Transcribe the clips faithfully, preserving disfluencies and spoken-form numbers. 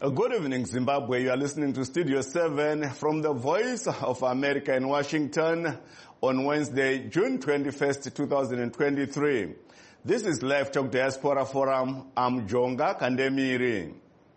Good evening, Zimbabwe. You are listening to Studio seven from the Voice of America in Washington on Wednesday, June twenty-first, two thousand twenty-three. This is Live Talk Diaspora Forum. I'm Jonga Kandemiri.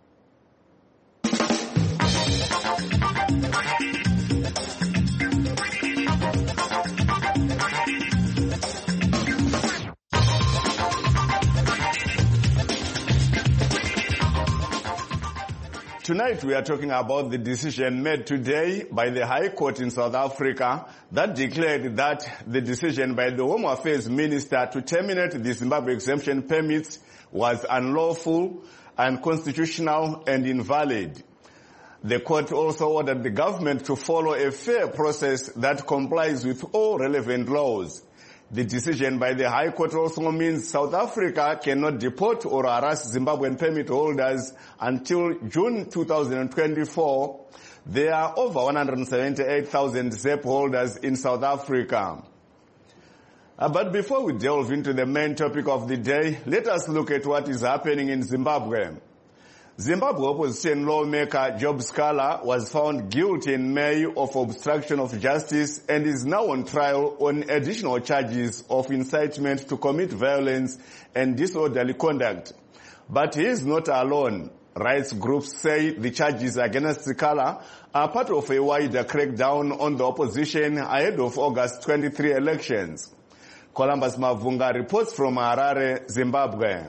Tonight we are talking about the decision made today by the High Court in South Africa that declared that the decision by the Home Affairs Minister to terminate the Zimbabwe exemption permits was unlawful, unconstitutional and invalid. The court also ordered the government to follow a fair process that complies with all relevant laws. The decision by the High Court also means South Africa cannot deport or harass Zimbabwean permit holders until June two thousand twenty-four. There are over one hundred seventy-eight thousand Z E P holders in South Africa. Uh, but before we delve into the main topic of the day, let us look at what is happening in Zimbabwe. Zimbabwe opposition lawmaker Job Scaler was found guilty in May of obstruction of justice and is now on trial on additional charges of incitement to commit violence and disorderly conduct. But he is not alone. Rights groups say the charges against Scaler are part of a wider crackdown on the opposition ahead of August twenty-third elections. Columbus Mavunga reports from Harare, Zimbabwe.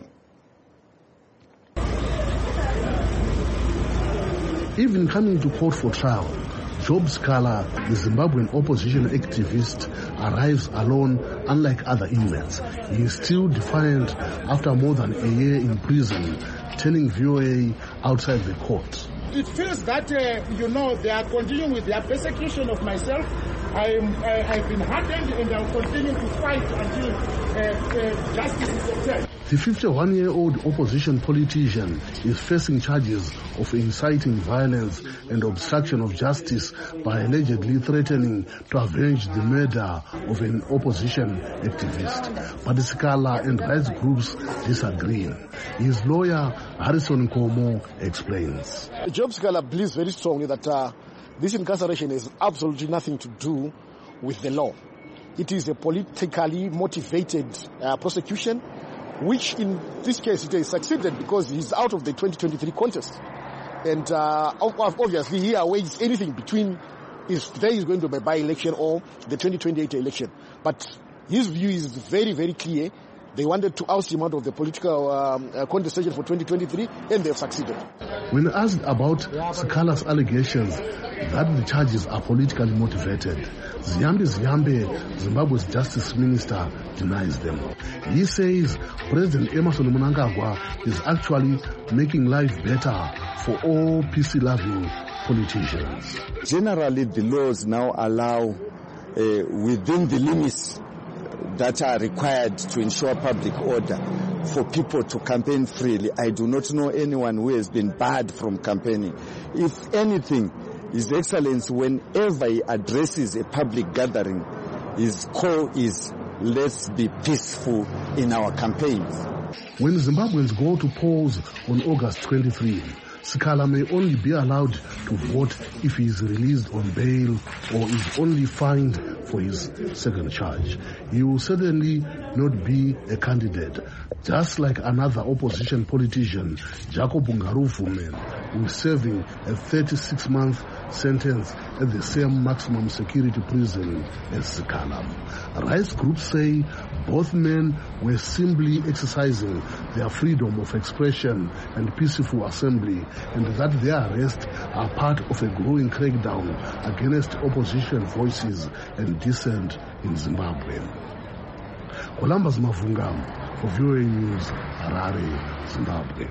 Even coming to court for trial, Job Scaler, the Zimbabwean opposition activist, arrives alone, unlike other inmates. He is still defiant after more than a year in prison, telling V O A outside the court. It feels that, uh, you know, they are continuing with their persecution of myself. I'm, I, I've been hardened and I'll continue to fight until uh, uh, justice is obtained. The fifty-one-year-old opposition politician is facing charges of inciting violence and obstruction of justice by allegedly threatening to avenge the murder of an opposition activist. But Scaler and rights groups disagree. His lawyer, Harrison Komo, explains. Job Scaler believes very strongly that uh, this incarceration has absolutely nothing to do with the law. It is a politically motivated uh, prosecution, which in this case it has succeeded because he's out of the twenty twenty-three contest. And uh, obviously he awaits anything between if there is going to be a by-election or the twenty twenty-eight election. But his view is very, very clear. They wanted to oust him out of the political um, uh, contestation for twenty twenty-three, and they have succeeded. When asked about Scaler's allegations that the charges are politically motivated, Ziyambi Ziyambe, Zimbabwe's justice minister, denies them. He says President Emmerson Mnangagwa is actually making life better for all peace-loving politicians. Generally, the laws now allow, uh, within the limits that are required to ensure public order, for people to campaign freely. I do not know anyone who has been barred from campaigning. If anything, His Excellency, whenever he addresses a public gathering, his call is, let's be peaceful in our campaigns. When Zimbabweans go to polls on August twenty-third, Scaler may only be allowed to vote if he is released on bail or is only fined for his second charge. He will certainly not be a candidate, just like another opposition politician, Jacob Ngaruvuman, who is serving a thirty-six month sentence at the same maximum security prison as Scaler. Rights groups say both men were simply exercising their freedom of expression and peaceful assembly, and that their arrests are part of a growing crackdown against opposition voices and dissent in Zimbabwe. Columbus Mavunga for V O A News, Harare, Zimbabwe.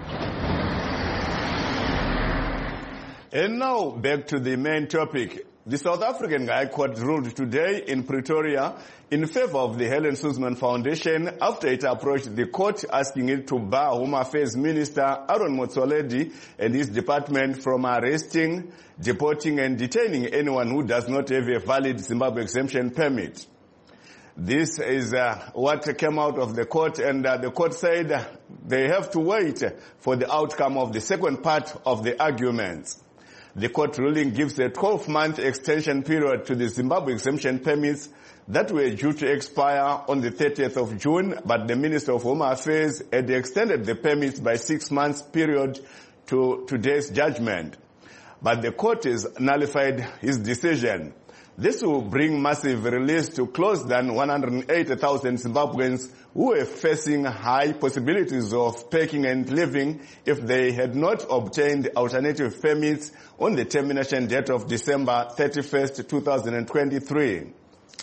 And now back to the main topic. The South African High Court ruled today in Pretoria in favor of the Helen Suzman Foundation after it approached the court asking it to bar Home Affairs Minister Aaron Motsoaledi and his department from arresting, deporting and detaining anyone who does not have a valid Zimbabwe exemption permit. This is uh, what came out of the court, and uh, the court said uh, they have to wait for the outcome of the second part of the arguments. The court ruling gives a twelve-month extension period to the Zimbabwe exemption permits that were due to expire on the thirtieth of June, but the Minister of Home Affairs had extended the permits by six months period to today's judgment. But the court has nullified his decision. This will bring massive relief to close than one hundred eighty thousand Zimbabweans who were facing high possibilities of packing and leaving if they had not obtained alternative permits on the termination date of December thirty-first, two thousand twenty-three.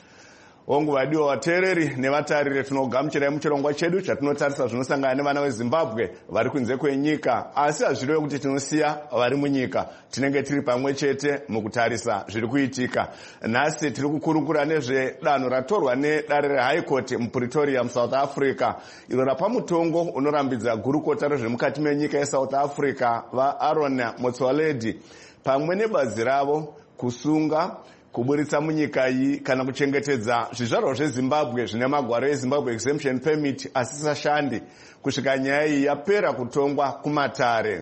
Ongu vadiwa vateereri nevatariri tinogamuchirai muchirongwa chedu chatinotarisa zvinosangana nevana veZimbabwe vari kunze kwenyika, asi hazvirevi kuti tinosiya vari munyika. Tinenge tiri pamwe chete mukutarisa zviri kuitika. Nhasi tiri kukurukura nezvedanho ratorwa nedare reHigh Court muPretoria muSouth Africa, iro rapamutongo unorambidza gurukota rezvemukati menyika yeSouth Africa vaAaron Motsoaledi pamwe nebazi ravo kusunga kuburitsa munyika iyi kana kuchengetedza zvizvarwa zveZimbabwe zvine magwaro eZimbabwe exemption permit asisashandi kusvika nyaya iyi yapera kutongwa kumatare.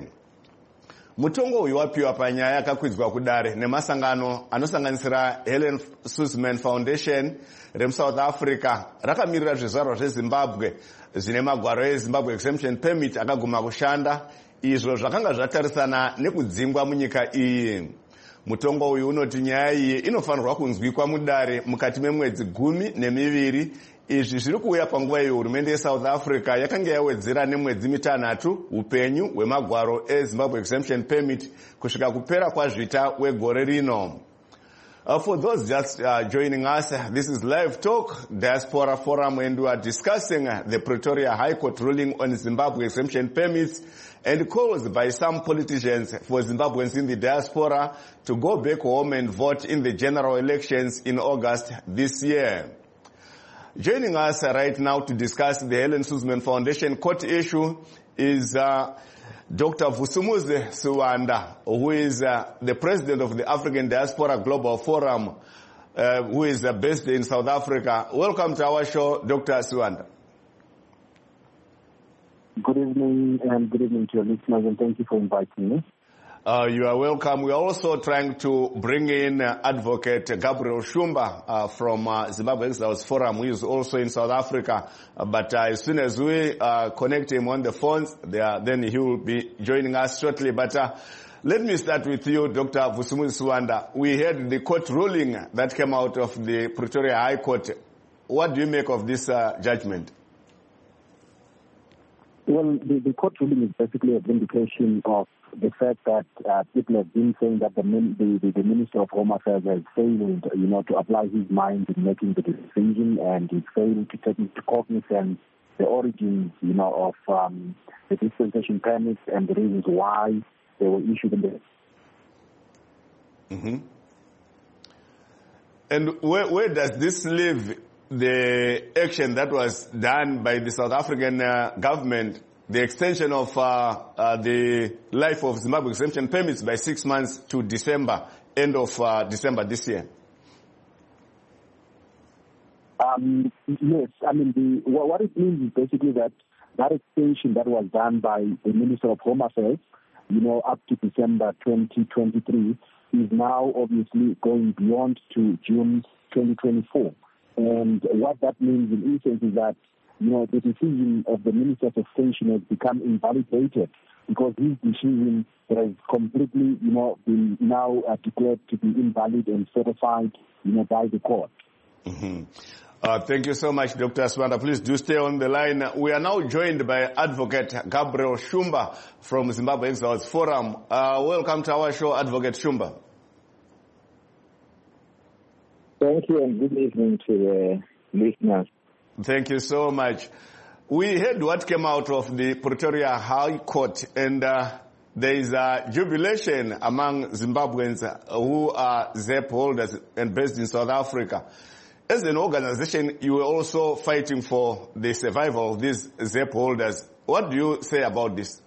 Mutongo uyu wapiwa panyaya yakakwidzwa kudare nemasangano anosanganisira Helen Suzman Foundation remuSouth Africa rakamirira zvizvarwa zveZimbabwe zvine magwaro eZimbabwe exemption permit akaguma kushanda, izvo zvakanga zvatarisana nekudzingwa munyika iyi. Mutongo uyu unoti nyaya iyi inofanirwa kunzwikwa mudare mukati memwedzi gumi nemiviri. Izvi zviri kuuya panguva iyo hurumende yeSouth Africa yakanga yawedzera nemwedzi mitanhatu upenyu hwemagwaro eZimbabwe exemption permit kusvika kupera kwazvita wegore rino. Uh, for those just uh, joining us, this is Live Talk, Diaspora Forum, and we are discussing uh, the Pretoria High Court ruling on Zimbabwe exemption permits and calls by some politicians for Zimbabweans in the diaspora to go back home and vote in the general elections in August this year. Joining us uh, right now to discuss the Helen Suzman Foundation court issue is uh, Doctor Vusumuzi Siwanda, who is uh, the president of the African Diaspora Global Forum, uh, who is uh, based in South Africa. Welcome to our show, Doctor Siwanda. Good evening, and good evening to your listeners, and thank you for inviting me. Uh, you are welcome. We are also trying to bring in uh, Advocate Gabriel Shumba uh, from uh, Zimbabwe Exiles Forum, who is also in South Africa. Uh, but uh, as soon as we uh, connect him on the phones, are, then he will be joining us shortly. But uh, let me start with you, Doctor Vusumuzi Siwanda. We heard the court ruling that came out of the Pretoria High Court. What do you make of this uh, judgment? Well, the, the court ruling is basically a vindication of the fact that uh, people have been saying that the, the, the Minister of Home Affairs has failed, you know, to apply his mind in making the decision, and he failed to take into cognizance the origins, you know, of um, the dispensation permits and the reasons why they were issued in the... Mm-hmm. And where, where does this leave the action that was done by the South African uh, government, the extension of uh, uh, the life of Zimbabwe exemption permits by six months to December, end of uh, December this year? Um, yes, I mean, the, what it means is basically that that extension that was done by the Minister of Home Affairs, you know, up to December twenty twenty-three, is now obviously going beyond to June twenty twenty-four. And what that means in essence is that, you know, the decision of the Minister's extension has become invalidated because his decision has completely, you know, been now uh, declared to be invalid and certified, you know, by the court. Mm-hmm. Uh, thank you so much, Doctor Siwanda. Please do stay on the line. We are now joined by Advocate Gabriel Shumba from Zimbabwe Exiles Forum. Uh, welcome to our show, Advocate Shumba. Thank you, and good evening to the listeners. Thank you so much. We heard what came out of the Pretoria High Court, and uh, there is a jubilation among Zimbabweans who are Z E P holders and based in South Africa. As an organization, you were also fighting for the survival of these Z E P holders. What do you say about this?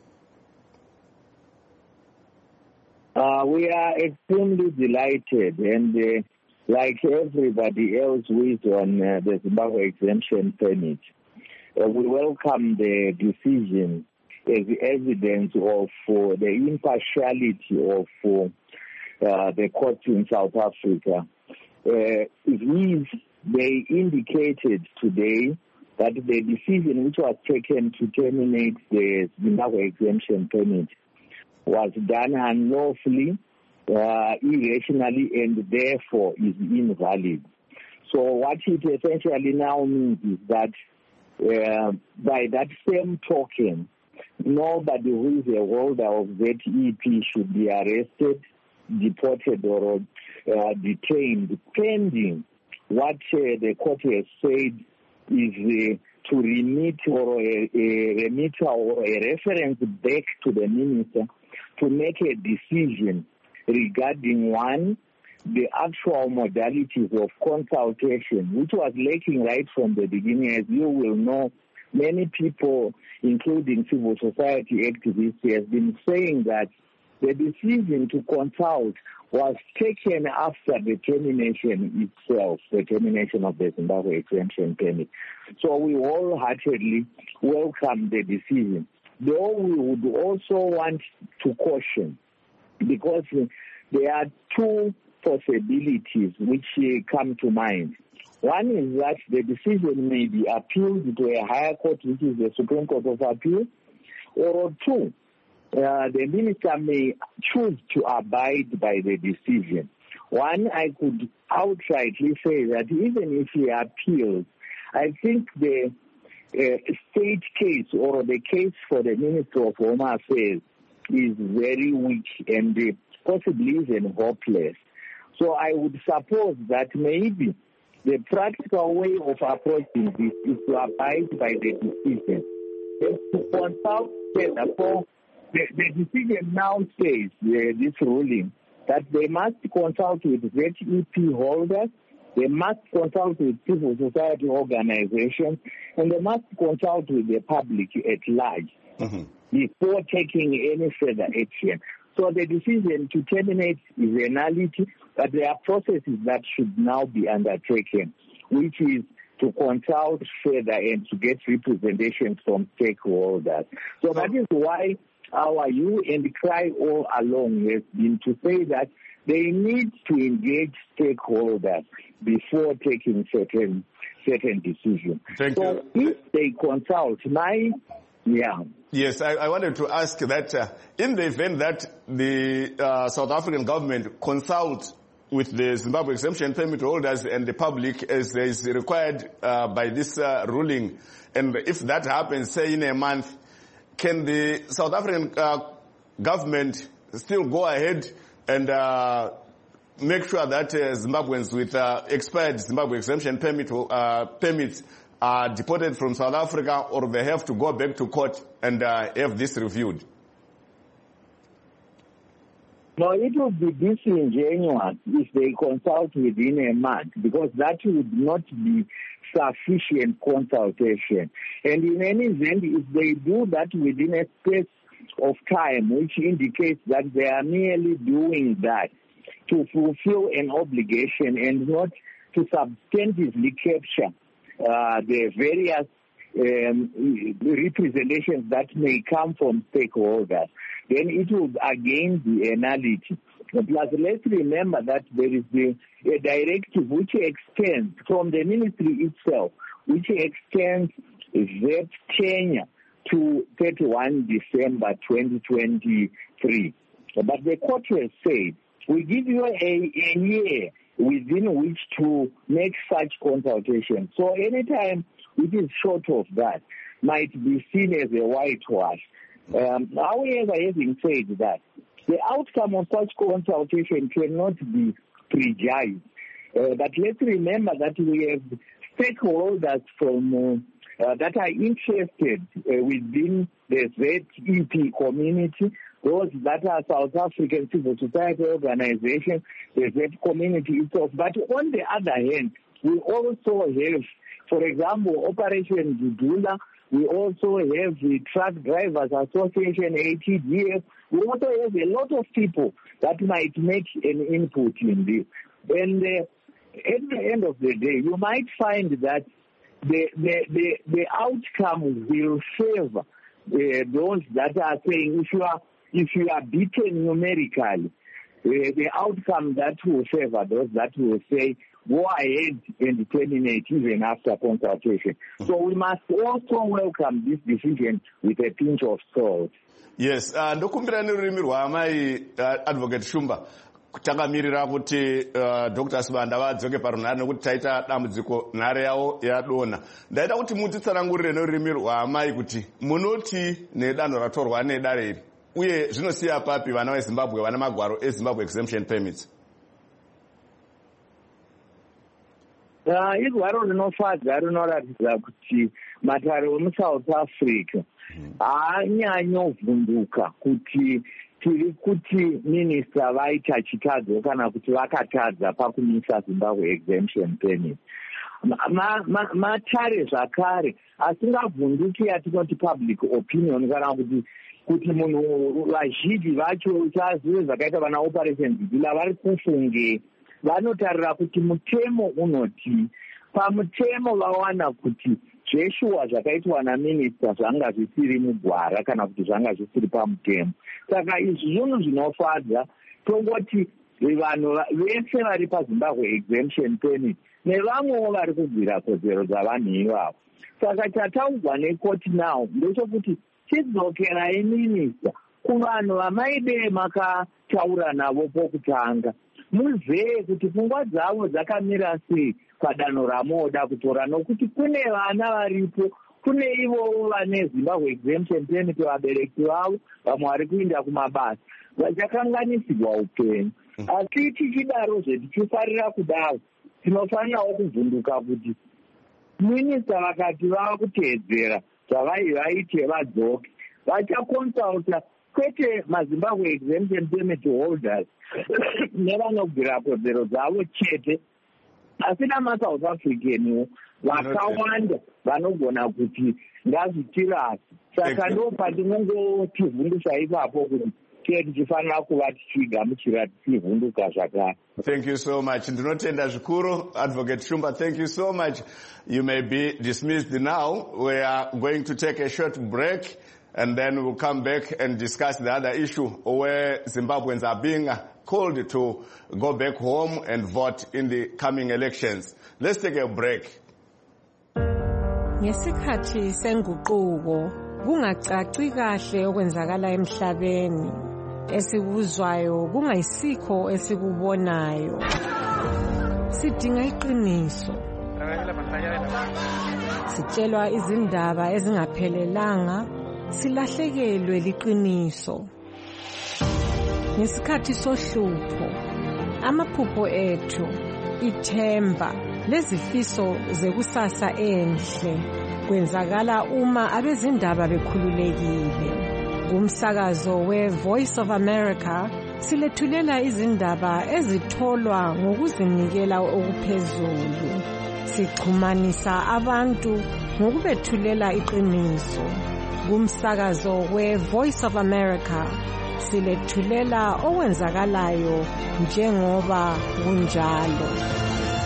Uh, we are extremely delighted, and uh, like everybody else who is on uh, the Zimbabwe exemption permit, uh, we welcome the decision as evidence of uh, the impartiality of uh, uh, the courts in South Africa. Uh, it is, they indicated today that the decision which was taken to terminate the Zimbabwe exemption permit was done unlawfully, uh, irrationally, and therefore is invalid. So what it essentially now means is that uh, by that same token, nobody who is a holder of Z E P should be arrested, deported, or uh, detained, pending what uh, the court has said is uh, to remit or a, a remitter or a reference back to the minister to make a decision regarding, one, the actual modalities of consultation, which was lacking right from the beginning. As you will know, many people, including civil society activists, have been saying that the decision to consult was taken after the termination itself, the termination of the Zimbabwe exemption permit. So we wholeheartedly welcome the decision. Though we would also want to caution, because there are two possibilities which come to mind. One is that the decision may be appealed to a higher court, which is the Supreme Court of Appeal, or two, Uh, the minister may choose to abide by the decision. One, I could outrightly say that even if he appeals, I think the uh, state case or the case for the Minister of Home Affairs is very weak and uh, possibly even hopeless. So I would suppose that maybe the practical way of approaching this is to abide by the decision. And to consult for The, the decision now says, uh, this ruling, that they must consult with Z E P holders, they must consult with civil society organizations, and they must consult with the public at large mm-hmm. before taking any further action. So the decision to terminate is a nullity, but there are processes that should now be undertaken, which is to consult further and to get representation from stakeholders. So that is why our hue and cry all along has been to say that they need to engage stakeholders before taking certain certain decisions. Thank so you. If they consult, my yeah. Yes, I, I wanted to ask that uh, in the event that the uh, South African government consults with the Zimbabwe exemption permit holders and the public as is required uh, by this uh, ruling, and if that happens, say in a month, can the South African uh, government still go ahead and uh, make sure that uh, Zimbabweans with uh, expired Zimbabwe exemption permit, uh, permits are deported from South Africa, or they have to go back to court and uh, have this reviewed? No, it would be disingenuous if they consult within a month, because that would not be sufficient consultation. And in any event, if they do that within a space of time, which indicates that they are merely doing that to fulfill an obligation and not to substantively capture uh, the various um, representations that may come from stakeholders, then it would again be a nullity. Plus, let's remember that there is a, a directive which extends from the ministry itself, which extends that tenure to thirty-first December twenty twenty-three. But the court has said, we give you a, a year within which to make such consultation. So anytime which is short of that might be seen as a whitewash. Um, however, having said that, the outcome of such consultation cannot be prejudged. Uh, but let's remember that we have stakeholders from uh, uh, that are interested uh, within the Z E P community, those that are South African civil society organizations, the Z community itself. But on the other hand, we also have, for example, Operation Dudula. We also have the Truck Drivers Association, A T D F. We also have a lot of people that might make an input in this. And uh, at the end of the day, you might find that the the the, the outcome will favor uh, those that are saying if you are if you are beaten numerically, uh, the outcome that will favor those that will say go ahead and terminate even after consultation. Mm-hmm. So we must also welcome this decision with a pinch of salt. Yes, uh, ndokumbirani rurimi rwamai uh, Advocate Shumba takamirira kuti uh, Doctor Sibanda vadzoke parunhare nekuti taita dambudziko nhare yavo yadona. Ndaida kuti mutitsanangurire nerurimi rwamai kuti munoti nedanho ratorwa nedare iri uye zvinosiya papi vana veZimbabwe vana magwaro eZimbabwe exemption permits. Uh, igwaro rinofadza rinoratidza kuti matare emuSouth Africa haanyanyovhunduka kuti tiri kuti minista vaita chitadzo kana kuti vakatadza pakumisa Zimbabwe exemption permit. Matare zvakare asingavhunduki atinoti public opinion kana kuti kuti munhu vazhinji vacho chazive zvakaita vana operation Zibila vari kufunge vanotarira kuti mutemo unoti pamutemo vawana kuti zveshuwa zvakaitwa naminista zvanga zvisiri mugwara kana kuti zvanga zvisiri pamutemo. Saka izvi zvinhu zvinofadza tongoti vanhu vese vari paZimbabwe exemption permit nevamwewo vari kubvira kodzero dzavanhu ivavo. Saka chataugwa nekoti now ndechekuti chidzokerai minista kuvanhu vamaide makataura navo pokutanga muzive kuti pfungwa dzavo dzakamira sei padanho ramoda kutora, nokuti kune vana varipo, kune ivo vane Zimbabwe exemption permit vabereki vavo vamwe vari kuinda kumabasa vachakanganisirwa upenyu. Asi tichidarozve tichifarira kudaro tinofanirawo kuvhunduka kuti minista vakati vava kuteedzera zvavai vaite vadzoke vachakonsulta kwete maZimbabwe exemption permit holders nevanogwira kodzero dzavo chete asi namaSouth African vakawanda vanogona kuti ngazvitirasi. Saka ndo pandinongotivhundusa ipapo kuti tiye tichifanira kuva tichigamuchira tichivhunduka zvakare. Thank you so much. Ndinotenda zvikuru Advocate Shumba. Thank you so much. You may be dismissed now. We are going to take a short break and then we'll come back and discuss the other issue where Zimbabweans are being called to go back home and vote in the coming elections. Let's take a break. Ngesikhathi senguquko kungacaci kahle okwenzakala emhlabeni, esikuzwayo kungayisikho esikubonayo. Sidinga iqiniso. Sitshelwa izindaba ezingaphelelanga, silahlekelwe liqiniso. Ngesikhathi sohlupho, amaphupho ethu, ithemba lezifiso zekusasa enhle kwenzakala uma abezindaba bekhululekile. Kumsakazo we-Voice of America silethulela izindaba ezitholwa ngokuzinikela okuphezulu. Sixhumanisa abantu ngokubethulela iqiniso. Kumsakazo we-Voice of America silethulela okwenzakalayo njengoba kunjalo.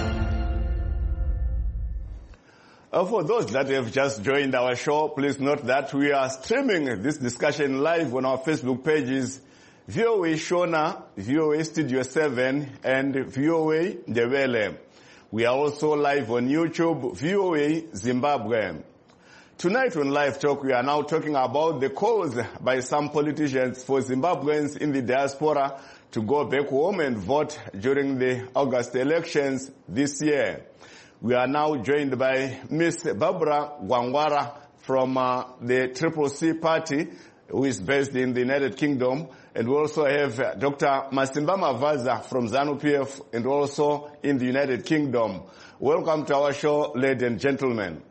Uh, for those that have just joined our show, please note that we are streaming this discussion live on our Facebook pages, V O A Shona, V O A Studio seven, and V O A Ndebele. We are also live on YouTube, V O A Zimbabwe. Tonight on Live Talk, we are now talking about the calls by some politicians for Zimbabweans in the diaspora to go back home and vote during the August elections this year. We are now joined by Miss Barbara Gwangwara from uh, the Triple C Party, who is based in the United Kingdom. And we also have uh, Doctor Masimba Mavaza from ZANU-P F and also in the United Kingdom. Welcome to our show, ladies and gentlemen.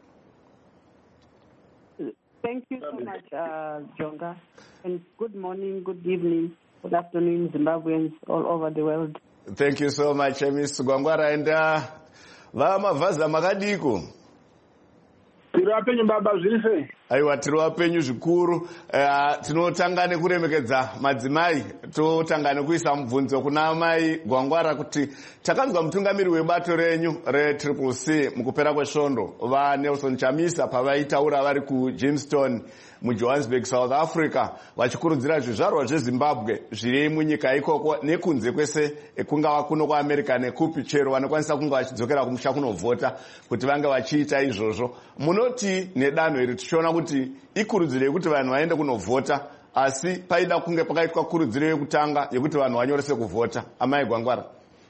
Thank you so much, uh, Jonga. And good morning, good evening, good afternoon, Zimbabweans all over the world. Thank you so much, uh, Miss Gwangwara. And uh, Vama Vaza Magadiko. tiri wapenyu baba zviri sei? Aiwa, tiri wapenyu zvikuru. Uh, tinotanga nekuremekedza madzimai, totanga nekuisa mubvunzo kuna mai Gwangwara kuti takanzwa mutungamiri webato renyu re-Triple C mukupera kwesvondo vaNelson Chamisa pavaitaura vari kuJamestown muJohannesburg, South Africa, vachikurudzira zvizvarwa zveZimbabwe zviri munyika ikoko nekunze kwese, kungava kuno kwaAmerica nekupi chero vanokwanisa kunge vachidzokera kumusha kunovhota kuti vange vachiita izvozvo. Munoti nedanho iri tichiona kuti ikurudziro yekuti vanhu vaende kunovhota, asi paida kunge pakaitwa kurudziro yekutanga yekuti vanhu vanyorese kuvhota. Amai Gwangwara.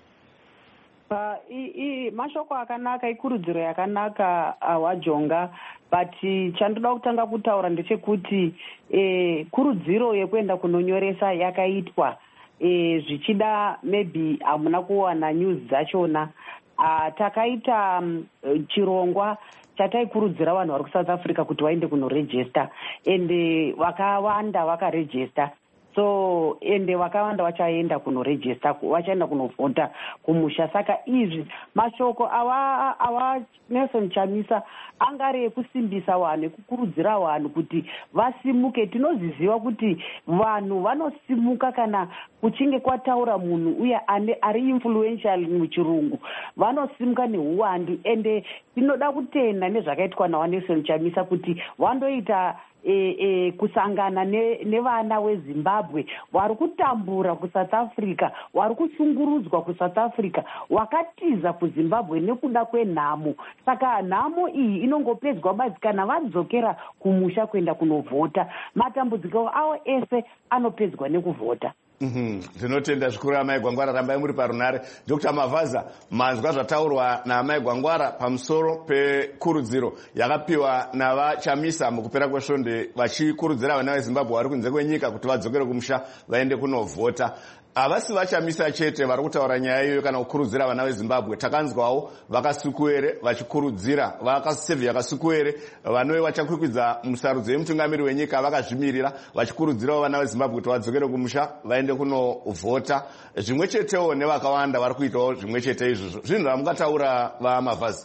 Uh, i, i, mashoko akanaka, ikurudziro yakanaka uh, wajonga, but chandoda kutanga kutaura ndechekuti eh, kurudziro yekuenda kunonyoresa yakaitwa eh, zvichida maybe hamuna kuwana news dzachona. Uh, takaita um, chirongwa chataikurudzira vanhu vari kuSouth Africa kuti vaende kunoregister, ende vakawanda vakaregister. So ende vakawanda vachaenda kunoregister, vachaenda kunovhota kumusha. Saka izvi mashoko awa awa Nelson Chamisa angari ekusimbisa vanhu, ekukurudzira vanhu kuti vasimuke. Tinoziziva kuti vanhu vanosimuka kana kuchinge kwataura munhu uye ari influential muchirungu, vanosimuka neuwandu. Ende tinoda kutenda nezvakaitwa nawaNelson Chamisa kuti vandoita E, e, kusangana nevana ne weZimbabwe vari kutambura kuSouth Africa, vari kushungurudzwa kuSouth Africa, wakatiza kuZimbabwe nekuda kwenhamo. Saka nhamo iyi inongopedzwa badzi kana vadzokera kumusha kuenda kunovhota. Matambudziko avo ese anopedzwa nekuvhota. Tinotenda zvikuru amai Gwangwara, rambai muri parunare. Doctor Mavaza, manzwa zvataurwa naamai Gwangwara pamusoro pekurudziro yakapiwa navaChamisa mukupera kwesvondo vachikurudzira vana veZimbabwe vari kunze kwenyika kuti vadzokere kumusha vaende kunovhota. Havasi vaChamisa chete vari kutaura nyaya iyoyo kana kukurudzira vana veZimbabwe. Takanzwawo vakasukuere vachikurudzira, vakasevhi vakasukuere vanove vachakwikwidza musarudzo yemutungamiri wenyika vakazvimirira vachikurudzirawo vana veZimbabwe kuti vadzokere kumusha vaende kunovhota. Zvimwe chetewo nevakawanda vari kuitawo zvimwe chete izvozvo. Zvinhu zvamungataura vaMavazi?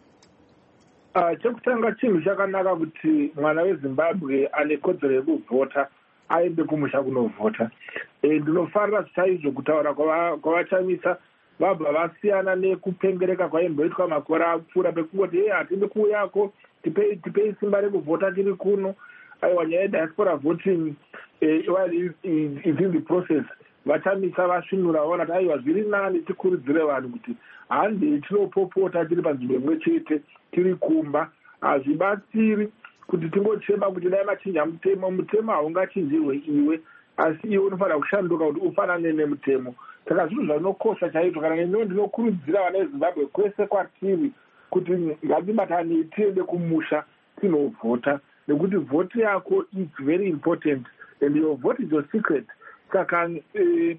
Uh, chekutanga chinhu chakanaka kuti mwana weZimbabwe ane kodzero yekuvhota aende kumusha kunovhota. Ndinofarira chaizvo kutaura kwavaChamisa vabva vasiyana nekupengereka kwaimboitwa makore apfuura pekungoti hey, hatidi kuuyako, tipei tipei simba rekuvhota tiri kuno. Aiwa, nyaya yediaspora voting eh, while is in the process, vaChamisa vasvinura vaona kuti aiwa zviri nani tikurudzire vanhu kuti handi tinopopota tiri panzvimbo imwe chete tiri kumba. Hazvibatsiri kuti tingochema kuti dai machinja mutemo. Mutemo haungachinjirwe iwe, asi iwe unofanira kushanduka kuti ufanane nemutemo. Saka zvinhu zvinokosha chaizvo. Kana neniwo ndinokurudzira vana veZimbabwe kwese kwatiri kuti ngatibatane tiende kumusha tinovhota, nekuti vhoti yako is very important and your vote is your secret. Saka eh,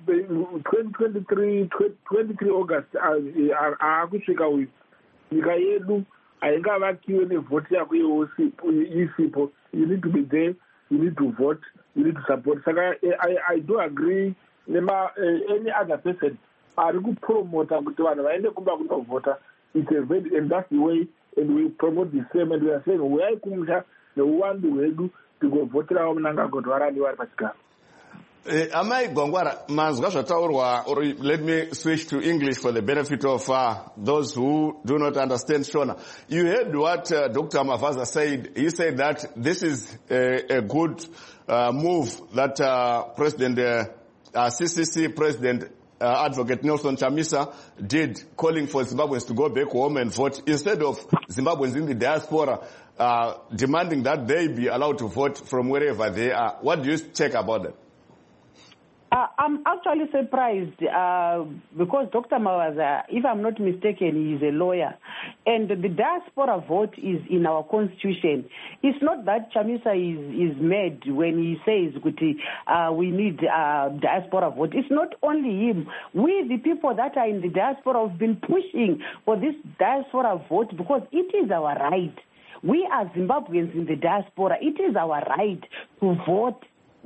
twenty-three August aakusvika uyu, nyika yedu haingavakiwe nevhoti yako isipo. You need to be there, you need to vote, you need to support. Saka I, I do agree nema uh, any other person ari kupromota kuti vanhu vaende kumba kunovhota. It's a very, and that's the way, and we promote the same, and we are saying uyai kumusha neuwandu hwedu tigovhoterawo munangagoti varani vari pachigaro. Uh, Amai Gwangwara, manzwa zvataurwa, or let me switch to English for the benefit of uh, those who do not understand Shona. You heard what uh, Doctor Mavaza said. He said that this is a, a good uh, move that uh, President, uh, uh, C C C President uh, Advocate Nelson Chamisa did, calling for Zimbabweans to go back home and vote, instead of Zimbabweans in the diaspora uh, demanding that they be allowed to vote from wherever they are. What do you take about that? Uh, I'm actually surprised uh, because Doctor Mavaza, if I'm not mistaken, he is a lawyer. And the diaspora vote is in our constitution. It's not that Chamisa is, is mad when he says uh, we need uh, diaspora vote. It's not only him. We, the people that are in the diaspora, have been pushing for this diaspora vote because it is our right. We are Zimbabweans in the diaspora. It is our right to vote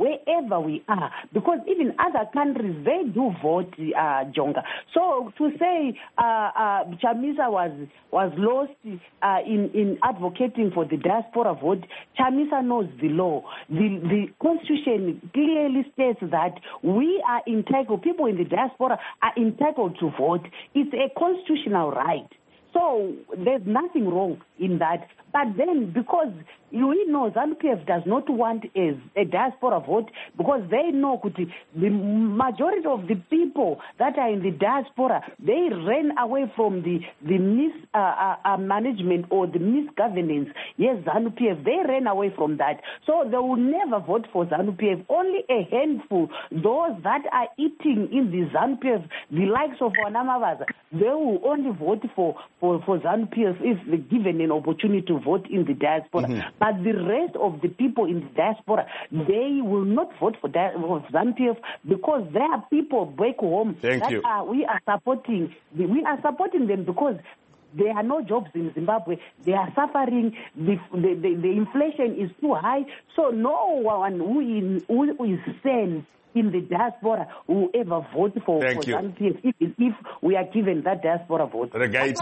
wherever we are, because even other countries, they do vote, uh, Jonga. So to say uh, uh, Chamisa was was lost uh, in, in advocating for the diaspora vote, Chamisa knows the law. The, the Constitution clearly states that we are entitled, people in the diaspora are entitled to vote. It's a constitutional right. So there's nothing wrong in that. But then, because we know ZANU-P F does not want a, a diaspora vote, because they know the majority of the people that are in the diaspora, they ran away from the, the mismanagement uh, uh, or the misgovernance. Yes, ZANU-P F, they ran away from that. So they will never vote for ZANU-P F. Only a handful, those that are eating in the ZANU-P F, the likes of Wanamavaza, they will only vote for, for, for ZANU-P F if they're given an opportunity to vote in the diaspora. Mm-hmm. But the rest of the people in the diaspora, they will not vote for, di- for ZANU-P F because there are people back home Thank that you. Are, we are supporting. We are supporting them because there are no jobs in Zimbabwe. They are suffering. The, the, the, the inflation is too high. So no one who is, who is sane in the diaspora will ever vote for, for ZANU-P F if, if we are given that diaspora vote.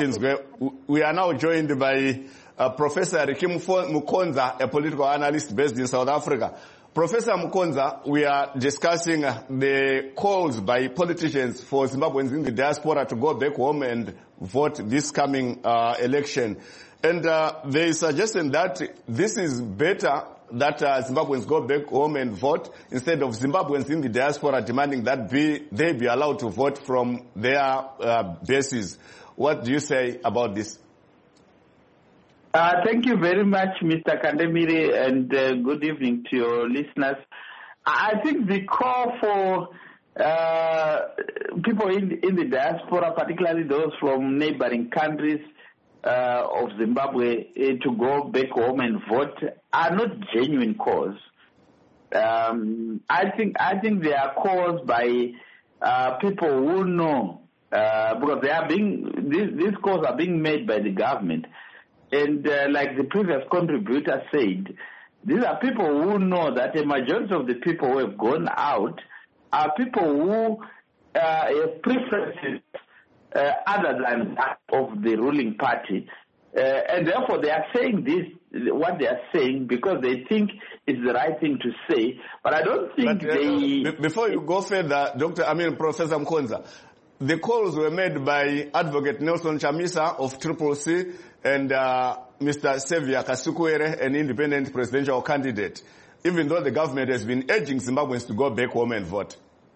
We are now joined by uh, Professor Rikim Mukonza, a political analyst based in South Africa. Professor Mukonza, we are discussing uh, the calls by politicians for Zimbabweans in the diaspora to go back home and vote this coming uh, election. And uh, they suggested that this is better that uh, Zimbabweans go back home and vote instead of Zimbabweans in the diaspora demanding that be, they be allowed to vote from their uh, bases. What do you say about this? Uh, thank you very much, Mister Kandemire, and uh, good evening to your listeners. I think the call for uh, people in, in the diaspora, particularly those from neighboring countries uh, of Zimbabwe, uh, to go back home and vote are not genuine calls. Um, I think I think they are calls by uh, people who know, uh, because they are being these, these calls are being made by the government. And uh, like the previous contributor said, these are people who know that a majority of the people who have gone out are people who uh, have preferences uh, other than that of the ruling party. Uh, and therefore they are saying this, what they are saying, because they think it's the right thing to say. But I don't think but, uh, they... Before you go further, Doctor I mean, Professor Mukonza, the calls were made by Advocate Nelson Chamisa of Triple C and uh, Mister Xavier Kasukuwere, an independent presidential candidate, even though the government has been urging Zimbabweans to go back home and vote.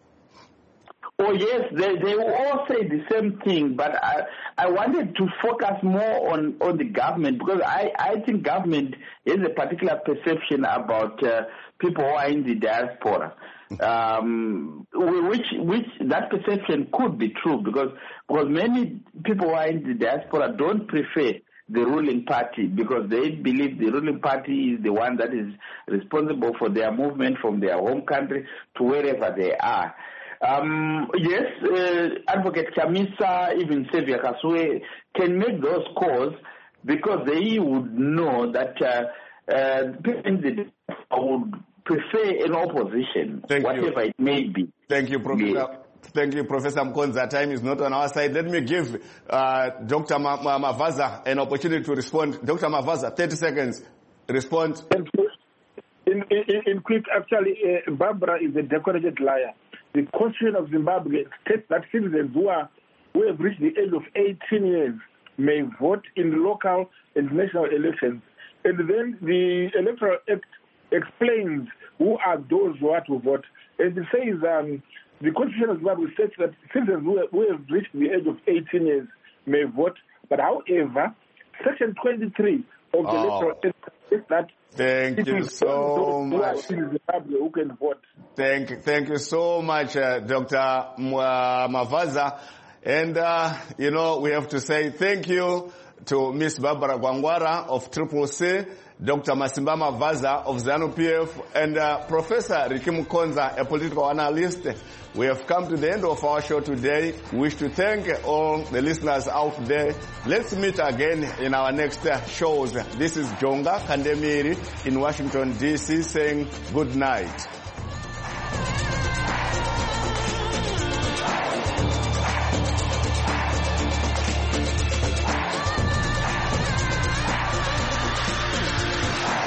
Oh, yes, they, they will all say the same thing, but I, I wanted to focus more on, on the government, because I, I think government has a particular perception about uh, people who are in the diaspora. Um, which which that perception could be true, because because many people who are in the diaspora don't prefer the ruling party, because they believe the ruling party is the one that is responsible for their movement from their home country to wherever they are. Um, yes, uh, Advocate Chamisa, even Xavier Kasukuwere can make those calls because they would know that uh, uh, people in the diaspora would prefer an opposition, Thank whatever you. it may be. Thank you, Professor. Yeah. Thank you, Professor Mukonza. Time is not on our side. Let me give uh, Doctor Ma- Ma- Mavaza an opportunity to respond. Doctor Mavaza, thirty seconds. Respond. In, in, in quick, actually, uh, Barbara is a decorated liar. The Constitution of Zimbabwe states that citizens who, are, who have reached the age of eighteen years may vote in local and national elections. And then the Electoral Act explains who are those who are to vote. And it says um, the Constitution of Zimbabwe states that citizens who have, who have reached the age of eighteen years may vote. But however, Section twenty-three of the oh. Electoral Act states that Thank you so much. Who, Zimbabwe who can vote. Thank, thank you so much, uh, Doctor Mavaza. And, uh, you know, we have to say thank you to Miss Barbara Gwangwara of Triple C, Doctor Masimba Mavaza of ZANU-P F, and uh, Professor Rikim Mukonza, a political analyst. We have come to the end of our show today. We wish to thank all the listeners out there. Let's meet again in our next uh, shows. This is Jonga Kandemire in Washington, D C saying good night.